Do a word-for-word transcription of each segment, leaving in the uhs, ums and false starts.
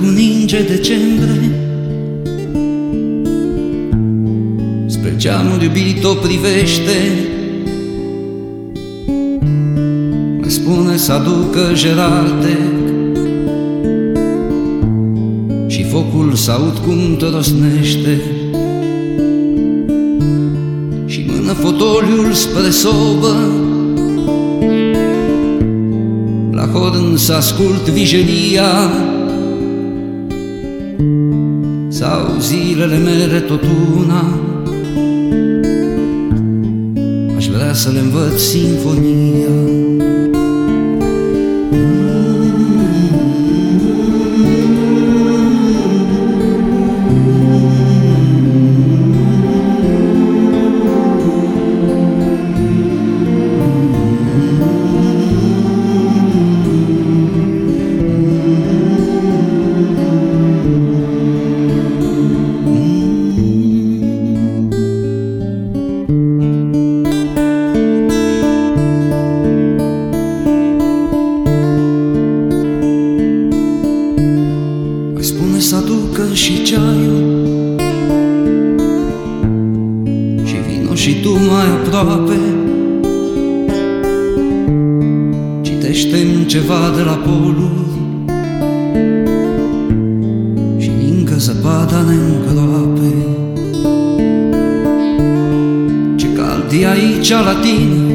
cum ninge decembrie, spre ceamul iubit o privește, mai spune să aducă gerarte și focul s-aud cum trosnește, și mână fotoliul spre sobă, la horn s-ascult vijelia, sau zilele mele tot una, aș vrea să le învăț sinfonia. Să aducă și ceaiul și vino și tu mai aproape, citește-mi ceva de la poluri și încă zăpada ne-ngroape. Ce cald e aici la tine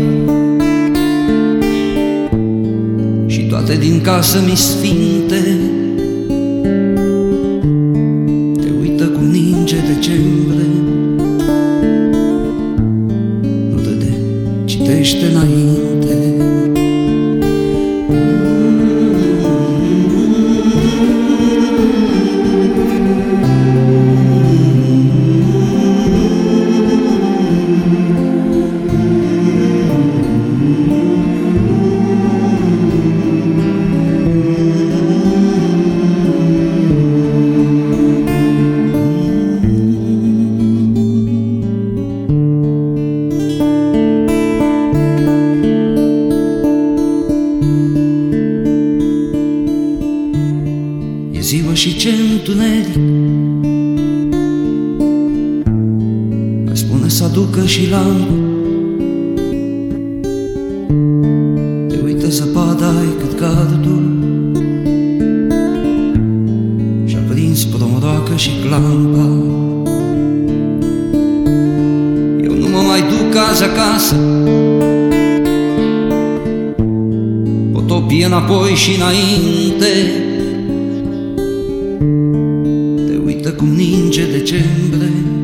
și toate din casă mi sfinte, cum ninge decembrie, nu râde, citește înainte. Ziua și ce întuneric, mai spune să aducă și lampă, te uită zăpada-i cât gardul și-a prins promoroacă și clampa. Eu nu mă mai duc azi acasă, potopie înapoi și înainte. Te uită cum ninge decembrie